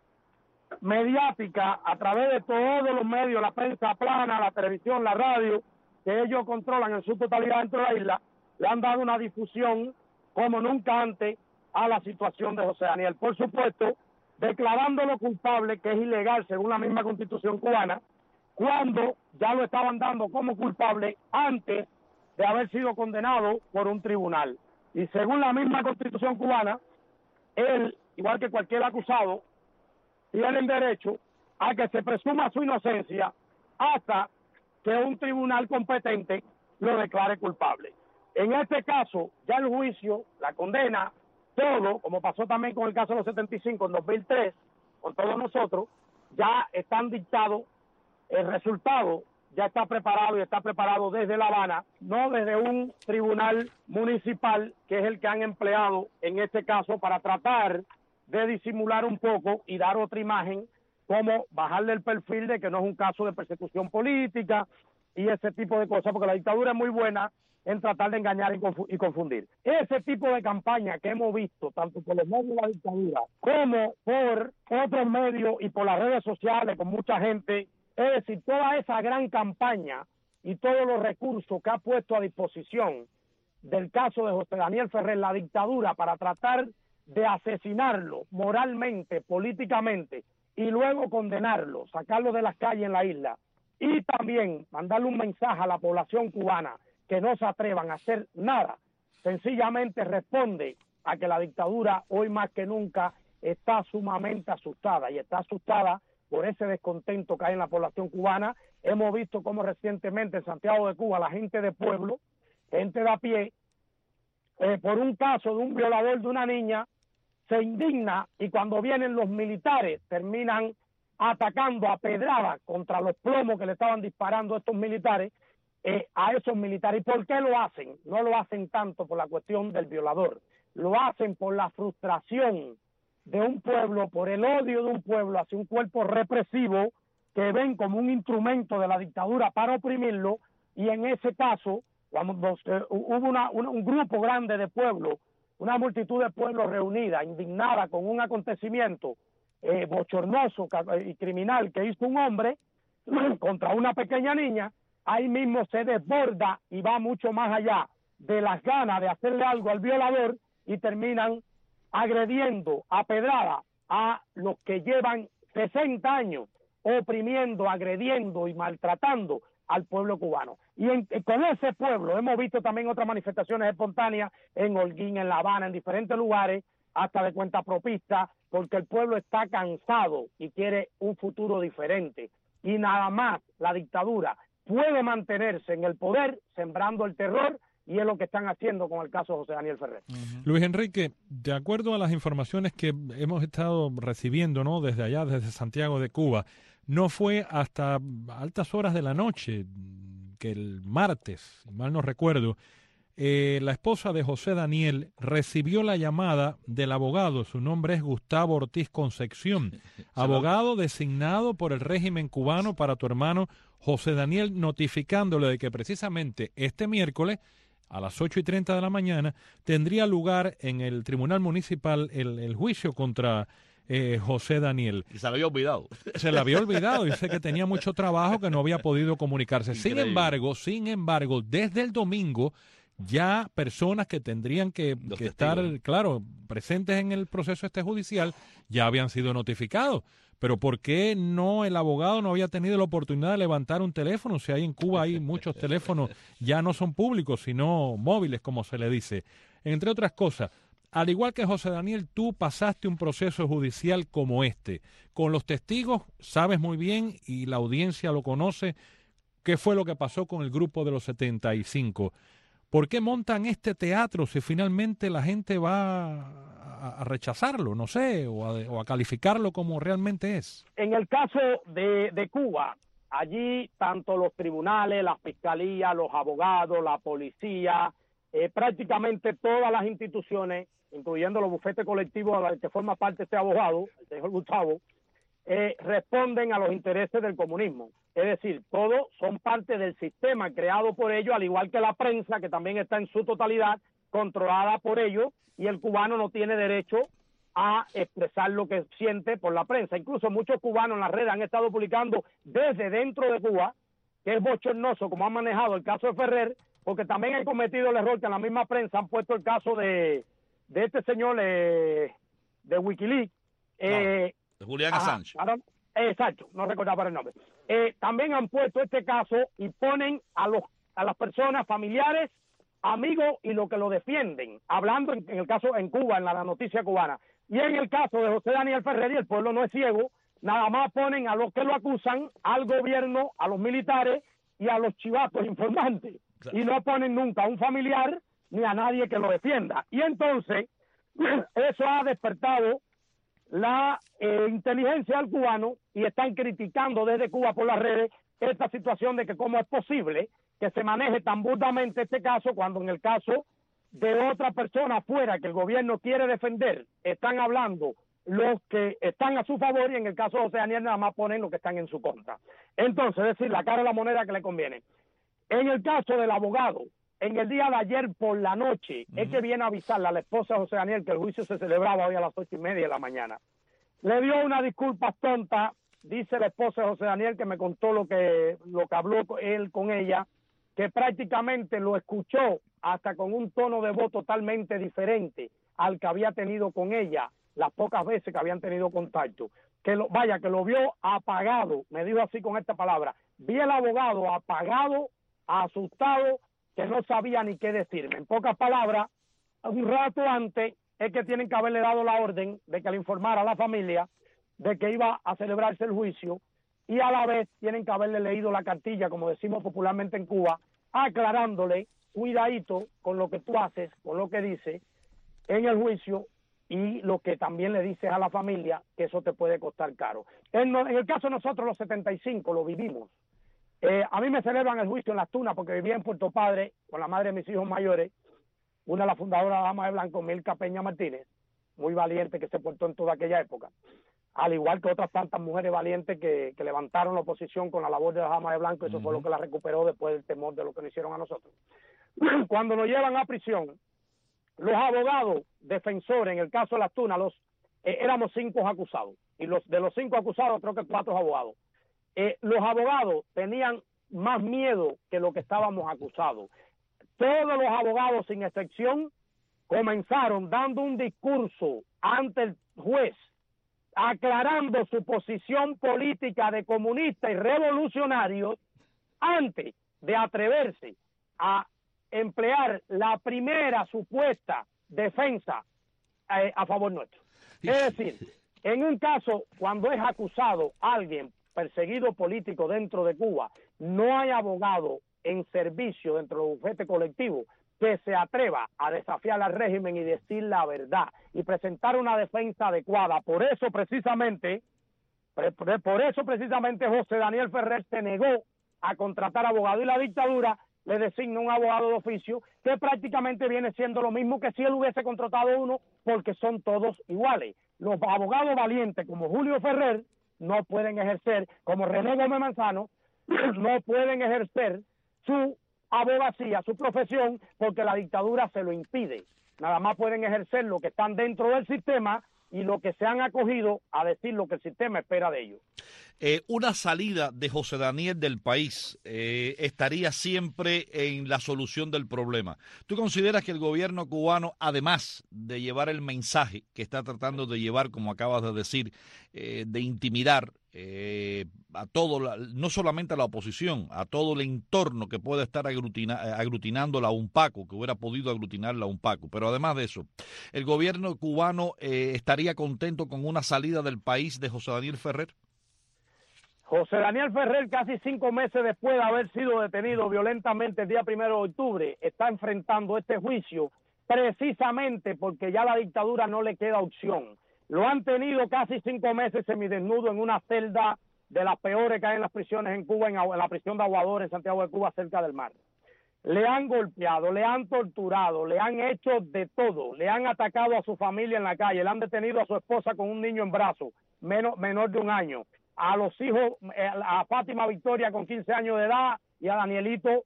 mediática a través de todos los medios, la prensa plana, la televisión, la radio, que ellos controlan en su totalidad dentro de la isla. Le han dado una difusión como nunca antes a la situación de José Daniel. Por supuesto, declarándolo culpable, que es ilegal según la misma Constitución cubana, cuando ya lo estaban dando como culpable antes de haber sido condenado por un tribunal. Y según la misma Constitución cubana, él, igual que cualquier acusado, tienen derecho a que se presuma su inocencia hasta que un tribunal competente lo declare culpable. En este caso, ya el juicio, la condena, todo, como pasó también con el caso de los 75 en 2003, con todos nosotros, ya están dictados, el resultado ya está preparado y está preparado desde La Habana, no desde un tribunal municipal, que es el que han empleado en este caso para tratar de disimular un poco y dar otra imagen, como bajarle el perfil de que no es un caso de persecución política y ese tipo de cosas, porque la dictadura es muy buena en tratar de engañar y confundir. Ese tipo de campaña que hemos visto, tanto por los medios de la dictadura como por otros medios y por las redes sociales, con mucha gente, es decir, toda esa gran campaña y todos los recursos que ha puesto a disposición del caso de José Daniel Ferrer, la dictadura, para tratar de asesinarlo moralmente, políticamente, y luego condenarlo, sacarlo de las calles en la isla, y también mandarle un mensaje a la población cubana que no se atrevan a hacer nada, sencillamente responde a que la dictadura hoy más que nunca está sumamente asustada, y está asustada por ese descontento que hay en la población cubana. Hemos visto cómo recientemente en Santiago de Cuba la gente de pueblo, gente de a pie, por un caso de un violador de una niña, se indigna, y cuando vienen los militares terminan atacando a pedradas contra los plomos que le estaban disparando estos militares, a esos militares. ¿Y por qué lo hacen? No lo hacen tanto por la cuestión del violador, lo hacen por la frustración de un pueblo, por el odio de un pueblo hacia un cuerpo represivo que ven como un instrumento de la dictadura para oprimirlo. Y en ese caso, cuando hubo un grupo grande de pueblos, una multitud de pueblos reunida, indignada con un acontecimiento bochornoso y criminal que hizo un hombre contra una pequeña niña, ahí mismo se desborda y va mucho más allá de las ganas de hacerle algo al violador, y terminan agrediendo a pedrada a los que llevan 60 años oprimiendo, agrediendo y maltratando al pueblo cubano. Y con ese pueblo hemos visto también otras manifestaciones espontáneas en Holguín, en La Habana, en diferentes lugares, hasta de cuentapropista, porque el pueblo está cansado y quiere un futuro diferente. Y nada más la dictadura puede mantenerse en el poder sembrando el terror, y es lo que están haciendo con el caso de José Daniel Ferrer. Luis Enrique, de acuerdo a las informaciones que hemos estado recibiendo, ¿no?, desde allá, desde Santiago de Cuba, no fue hasta altas horas de la noche, que el martes, si mal no recuerdo, la esposa de José Daniel recibió la llamada del abogado. Su nombre es Gustavo Ortiz Concepción, abogado designado por el régimen cubano para tu hermano José Daniel, notificándole de que precisamente este miércoles a las 8:30 de la mañana tendría lugar en el Tribunal Municipal el juicio contra José Daniel. Y se le había olvidado. Se le había olvidado, dice que tenía mucho trabajo, que no había podido comunicarse. Sin embargo, desde el domingo ya personas que tendrían que estar, claro, presentes en el proceso judicial ya habían sido notificados. Pero ¿por qué no el abogado no había tenido la oportunidad de levantar un teléfono? Si hay en Cuba hay muchos teléfonos, ya no son públicos, sino móviles, como se le dice. Entre otras cosas, al igual que José Daniel, tú pasaste un proceso judicial como este. Con los testigos sabes muy bien, y la audiencia lo conoce, qué fue lo que pasó con el grupo de los 75. ¿Por qué montan este teatro si finalmente la gente va a rechazarlo, no sé, o a calificarlo como realmente es? En el caso de Cuba, allí tanto los tribunales, la fiscalía, los abogados, la policía, prácticamente todas las instituciones, incluyendo los bufetes colectivos a los que forma parte este abogado, el señor Gustavo, responden a los intereses del comunismo. Es decir, todos son parte del sistema creado por ellos, al igual que la prensa, que también está en su totalidad controlada por ellos, y el cubano no tiene derecho a expresar lo que siente por la prensa. Incluso muchos cubanos en las redes han estado publicando desde dentro de Cuba, que es bochornoso como han manejado el caso de Ferrer, porque también han cometido el error que en la misma prensa han puesto el caso de este señor de Wikileaks. De Julian Assange. Exacto, no recordaba el nombre. También han puesto este caso y ponen a las personas familiares, amigos y los que lo defienden, hablando en el caso en Cuba, en la noticia cubana. Y en el caso de José Daniel Ferrer, y el pueblo no es ciego, nada más ponen a los que lo acusan, al gobierno, a los militares y a los chivatos informantes. Y no ponen nunca a un familiar ni a nadie que lo defienda. Y entonces, eso ha despertado la inteligencia del cubano, y están criticando desde Cuba por las redes esta situación de que cómo es posible que se maneje tan burdamente este caso, cuando en el caso de otra persona afuera que el gobierno quiere defender, están hablando los que están a su favor, y en el caso de José Daniel nada más ponen los que están en su contra. Entonces, es decir, la cara de la moneda que le conviene. En el caso del abogado, en el día de ayer por la noche, es que viene a avisarle a la esposa de José Daniel que el juicio se celebraba hoy a las 8:30 de la mañana. Le dio una disculpa tonta, dice la esposa de José Daniel, que me contó lo que habló él con ella, que prácticamente lo escuchó hasta con un tono de voz totalmente diferente al que había tenido con ella las pocas veces que habían tenido contacto. Que lo vio apagado, me dijo así con esta palabra: vi el abogado apagado, asustado, que no sabía ni qué decirme. En pocas palabras, un rato antes es que tienen que haberle dado la orden de que le informara a la familia de que iba a celebrarse el juicio, y a la vez tienen que haberle leído la cartilla, como decimos popularmente en Cuba, aclarándole: cuidadito con lo que tú haces, con lo que dices en el juicio, y lo que también le dices a la familia, que eso te puede costar caro. En el caso de nosotros, los 75, lo vivimos. A mí me celebran el juicio en Las Tunas porque vivía en Puerto Padre con la madre de mis hijos mayores, una de las fundadoras de la Dama de Blanco, Milka Peña Martínez, muy valiente, que se portó en toda aquella época, al igual que otras tantas mujeres valientes que levantaron la oposición con la labor de la Dama de Blanco. Eso fue lo que la recuperó después del temor de lo que nos hicieron a nosotros. Cuando nos llevan a prisión, los abogados defensores, en el caso de Las Tunas, éramos 5 acusados, y de los 5 acusados creo que 4 abogados. Los abogados tenían más miedo que lo que estábamos acusados. Todos los abogados, sin excepción, comenzaron dando un discurso ante el juez, aclarando su posición política de comunista y revolucionario, antes de atreverse a emplear la primera supuesta defensa a favor nuestro. Es decir, en un caso, cuando es acusado alguien perseguido político dentro de Cuba, no hay abogado en servicio dentro del bufete colectivo que se atreva a desafiar al régimen y decir la verdad y presentar una defensa adecuada. Por eso precisamente José Daniel Ferrer se negó a contratar abogado, y la dictadura le designa un abogado de oficio, que prácticamente viene siendo lo mismo que si él hubiese contratado uno, porque son todos iguales. Los abogados valientes como Julio Ferrer no pueden ejercer, como René Gómez Manzano, no pueden ejercer su abogacía, su profesión, porque la dictadura se lo impide. Nada más pueden ejercer lo que están dentro del sistema y lo que se han acogido a decir lo que el sistema espera de ellos. una salida de José Daniel del país estaría siempre en la solución del problema. ¿Tú consideras que el gobierno cubano, además de llevar el mensaje que está tratando de llevar, como acabas de decir, de intimidar a todo, no solamente a la oposición, a todo el entorno que puede estar aglutinando la UNPACO, que hubiera podido aglutinar la UNPACO, pero además de eso, el gobierno cubano estaría contento con una salida del país de José Daniel Ferrer? José Daniel Ferrer, casi 5 meses después de haber sido detenido violentamente el día 1 de octubre, está enfrentando este juicio precisamente porque ya la dictadura no le queda opción. Lo han tenido casi 5 meses semidesnudo en una celda de las peores que hay en las prisiones en Cuba, en la prisión de Aguador, en Santiago de Cuba, cerca del mar. Le han golpeado, le han torturado, le han hecho de todo, le han atacado a su familia en la calle, le han detenido a su esposa con un niño en brazos, menor de 1 año, a los hijos, a Fátima Victoria con 15 años de edad y a Danielito,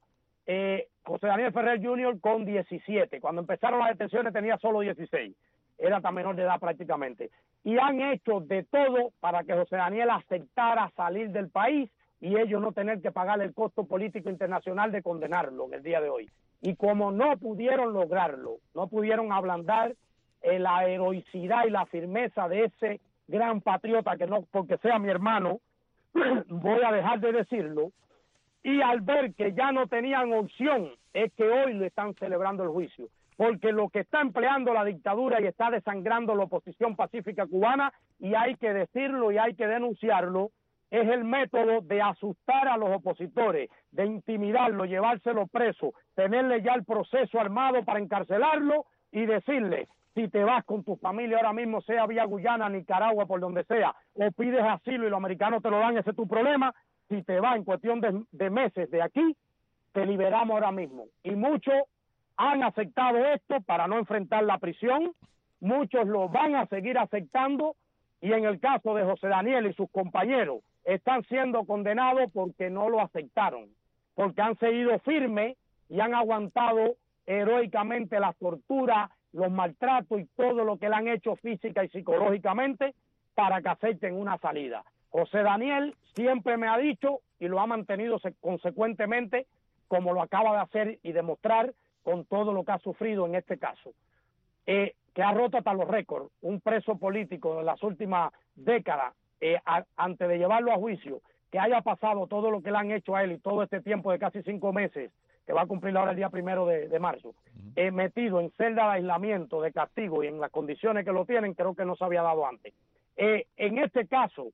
José Daniel Ferrer Jr. con 17. Cuando empezaron las detenciones tenía solo 16. Era tan menor de edad prácticamente. Y han hecho de todo para que José Daniel aceptara salir del país y ellos no tener que pagar el costo político internacional de condenarlo en el día de hoy. Y como no pudieron lograrlo, no pudieron ablandar la heroicidad y la firmeza de ese gran patriota, que no porque sea mi hermano, voy a dejar de decirlo, y al ver que ya no tenían opción, es que hoy lo están celebrando el juicio, porque lo que está empleando la dictadura y está desangrando la oposición pacífica cubana, y hay que decirlo y hay que denunciarlo, es el método de asustar a los opositores, de intimidarlo, llevárselo preso, tenerle ya el proceso armado para encarcelarlo y decirle: si te vas con tu familia ahora mismo, sea vía Guyana, Nicaragua, por donde sea, o pides asilo y los americanos te lo dan, ese es tu problema. Si te vas en cuestión de meses de aquí, te liberamos ahora mismo. Y muchos han aceptado esto para no enfrentar la prisión, muchos lo van a seguir aceptando, y en el caso de José Daniel y sus compañeros, están siendo condenados porque no lo aceptaron, porque han seguido firmes y han aguantado heroicamente la tortura, los maltratos y todo lo que le han hecho física y psicológicamente para que acepten una salida. José Daniel siempre me ha dicho, y lo ha mantenido consecuentemente, como lo acaba de hacer y demostrar con todo lo que ha sufrido en este caso, que ha roto hasta los récords. Un preso político en las últimas décadas, antes de llevarlo a juicio, que haya pasado todo lo que le han hecho a él y todo este tiempo de casi 5 meses, que va a cumplir ahora el día 1 de marzo, metido en celda de aislamiento, de castigo, y en las condiciones que lo tienen, creo que no se había dado antes. En este caso,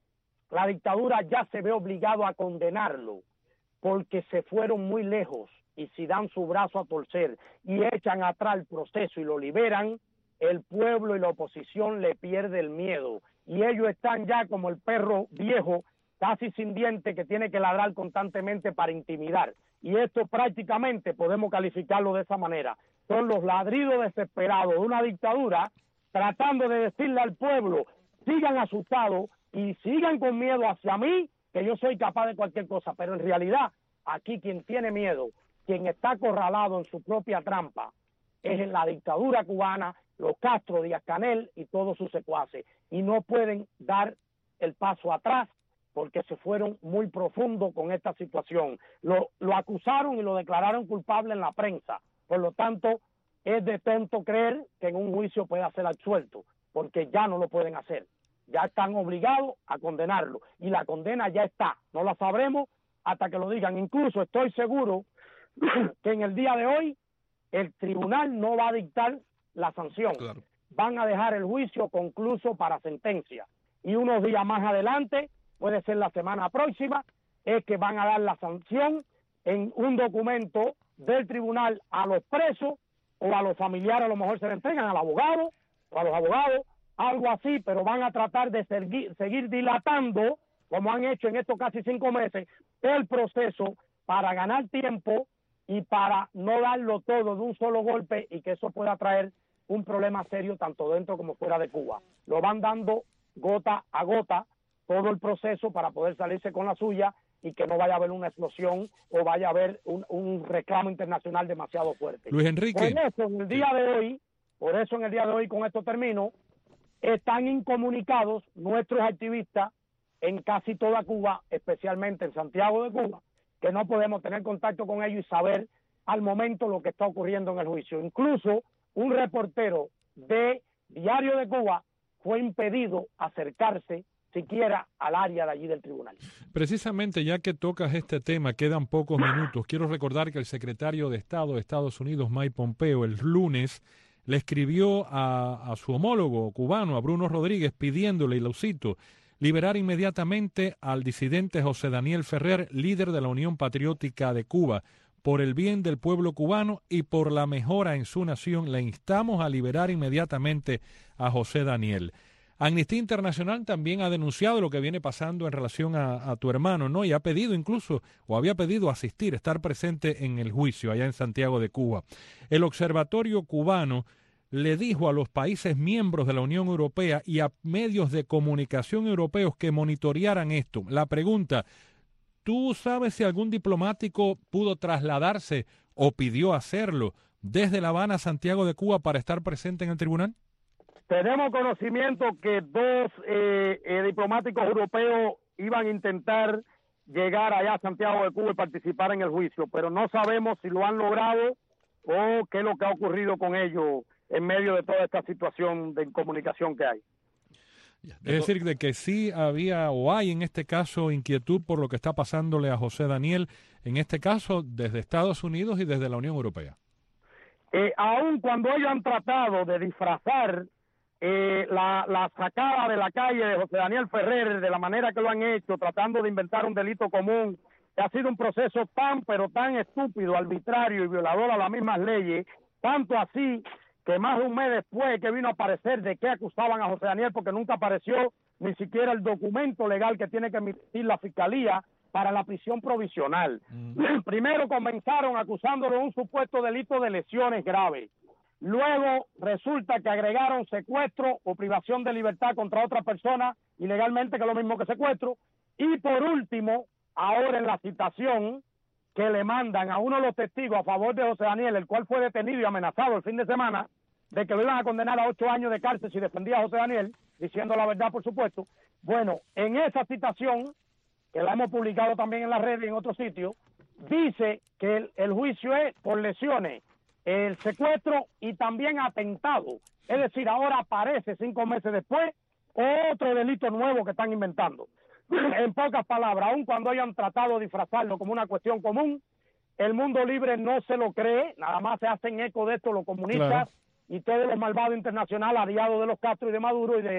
la dictadura ya se ve obligado a condenarlo, porque se fueron muy lejos, y si dan su brazo a torcer y echan atrás el proceso y lo liberan, el pueblo y la oposición le pierde el miedo, y ellos están ya como el perro viejo, casi sin dientes, que tiene que ladrar constantemente para intimidar. Y esto prácticamente podemos calificarlo de esa manera. Son los ladridos desesperados de una dictadura tratando de decirle al pueblo: sigan asustados y sigan con miedo hacia mí, que yo soy capaz de cualquier cosa. Pero en realidad, aquí quien tiene miedo, quien está acorralado en su propia trampa, es en la dictadura cubana, los Castro, Díaz-Canel y todos sus secuaces. Y no pueden dar el paso atrás, porque se fueron muy profundo con esta situación. Lo acusaron y lo declararon culpable en la prensa. Por lo tanto, es de tonto creer que en un juicio pueda ser absuelto, porque ya no lo pueden hacer. Ya están obligados a condenarlo, y la condena ya está. No la sabremos hasta que lo digan. Incluso estoy seguro que en el día de hoy el tribunal no va a dictar la sanción. Claro. Van a dejar el juicio concluso para sentencia. Y unos días más adelante, puede ser la semana próxima, es que van a dar la sanción en un documento del tribunal a los presos, o a los familiares, a lo mejor se le entregan al abogado o a los abogados, algo así, pero van a tratar de seguir dilatando, como han hecho en estos casi 5 meses, el proceso para ganar tiempo y para no darlo todo de un solo golpe, y que eso pueda traer un problema serio tanto dentro como fuera de Cuba. Lo van dando gota a gota todo el proceso para poder salirse con la suya, y que no vaya a haber una explosión o vaya a haber un reclamo internacional demasiado fuerte. Luis Enrique. Por eso en el día de hoy, con esto termino, están incomunicados nuestros activistas en casi toda Cuba, especialmente en Santiago de Cuba, que no podemos tener contacto con ellos y saber al momento lo que está ocurriendo en el juicio. Incluso un reportero de Diario de Cuba fue impedido acercarse siquiera al área de allí del tribunal. Precisamente, ya que tocas este tema, quedan pocos minutos. Quiero recordar que el secretario de Estado de Estados Unidos, Mike Pompeo, el lunes le escribió a su homólogo cubano, a Bruno Rodríguez, pidiéndole, y lo cito, liberar inmediatamente al disidente José Daniel Ferrer, líder de la Unión Patriótica de Cuba. Por el bien del pueblo cubano y por la mejora en su nación, le instamos a liberar inmediatamente a José Daniel. Amnistía Internacional también ha denunciado lo que viene pasando en relación a tu hermano, ¿no? Y ha pedido incluso, o había pedido asistir, estar presente en el juicio allá en Santiago de Cuba. El Observatorio Cubano le dijo a los países miembros de la Unión Europea y a medios de comunicación europeos que monitorearan esto. La pregunta: ¿tú sabes si algún diplomático pudo trasladarse o pidió hacerlo desde La Habana a Santiago de Cuba para estar presente en el tribunal? Tenemos conocimiento que dos diplomáticos europeos iban a intentar llegar allá a Santiago de Cuba y participar en el juicio, pero no sabemos si lo han logrado o qué es lo que ha ocurrido con ellos en medio de toda esta situación de incomunicación que hay. Es decir, de que sí había o hay en este caso inquietud por lo que está pasándole a José Daniel, en este caso desde Estados Unidos y desde la Unión Europea. Aun cuando ellos han tratado de disfrazar la sacada de la calle de José Daniel Ferrer de la manera que lo han hecho, tratando de inventar un delito común, que ha sido un proceso tan pero tan estúpido, arbitrario y violador a las mismas leyes, tanto así que más de un mes después que vino a aparecer de qué acusaban a José Daniel, porque nunca apareció ni siquiera el documento legal que tiene que emitir la Fiscalía para la prisión provisional. Primero comenzaron acusándolo de un supuesto delito de lesiones graves. Luego resulta que agregaron secuestro o privación de libertad contra otra persona ilegalmente, que es lo mismo que secuestro. Y por último, ahora en la citación que le mandan a uno de los testigos a favor de José Daniel, el cual fue detenido y amenazado el fin de semana de que lo iban a condenar a 8 años de cárcel si defendía a José Daniel, diciendo la verdad, por supuesto. Bueno, en esa citación, que la hemos publicado también en las redes y en otros sitios, dice que el juicio es por lesiones, el secuestro y también atentado. Es decir, ahora aparece 5 meses después otro delito nuevo que están inventando. En pocas palabras, aun cuando hayan tratado de disfrazarlo como una cuestión común, el mundo libre no se lo cree, nada más se hacen eco de esto los comunistas, claro, y todos los malvados internacionales aliados de los Castro y de Maduro y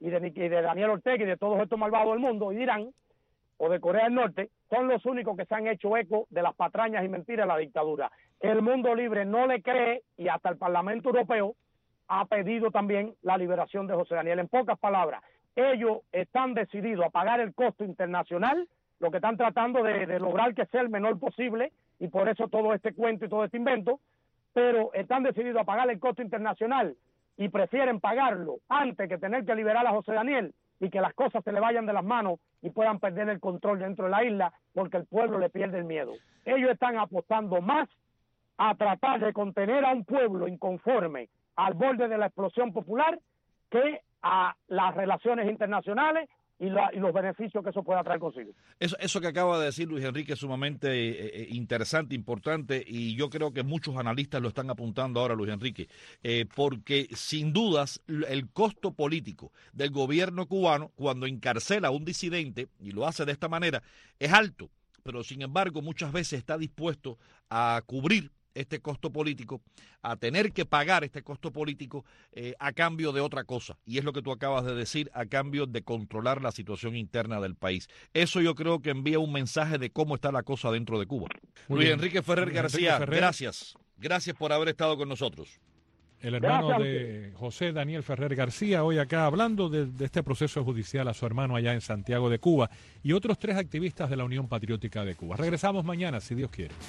de Daniel Ortega y de todos estos malvados del mundo, y de Irán o de Corea del Norte, son los únicos que se han hecho eco de las patrañas y mentiras de la dictadura. El mundo libre no le cree y hasta el Parlamento Europeo ha pedido también la liberación de José Daniel. En pocas palabras, ellos están decididos a pagar el costo internacional, lo que están tratando de lograr que sea el menor posible, y por eso todo este cuento y todo este invento, pero están decididos a pagar el costo internacional y prefieren pagarlo antes que tener que liberar a José Daniel y que las cosas se le vayan de las manos y puedan perder el control dentro de la isla, porque el pueblo le pierde el miedo. Ellos están apostando más a tratar de contener a un pueblo inconforme al borde de la explosión popular que a las relaciones internacionales y los beneficios que eso pueda traer consigo. Eso que acaba de decir Luis Enrique es sumamente interesante, importante, y yo creo que muchos analistas lo están apuntando ahora, Luis Enrique, porque sin dudas el costo político del gobierno cubano cuando encarcela a un disidente, y lo hace de esta manera, es alto, pero sin embargo muchas veces está dispuesto a cubrir este costo político, a tener que pagar este costo político a cambio de otra cosa. Y es lo que tú acabas de decir, a cambio de controlar la situación interna del país. Eso yo creo que envía un mensaje de cómo está la cosa dentro de Cuba. Luis Enrique Ferrer García, gracias. Gracias por haber estado con nosotros. El hermano de José Daniel Ferrer García, hoy acá hablando de este proceso judicial a su hermano allá en Santiago de Cuba y otros 3 activistas de la Unión Patriótica de Cuba. Regresamos mañana, si Dios quiere.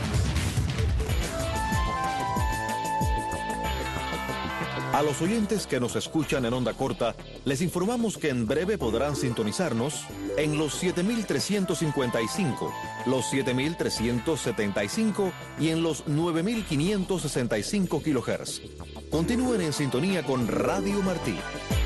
A los oyentes que nos escuchan en onda corta, les informamos que en breve podrán sintonizarnos en los 7.355, los 7.375 y en los 9.565 kHz. Continúen en sintonía con Radio Martí.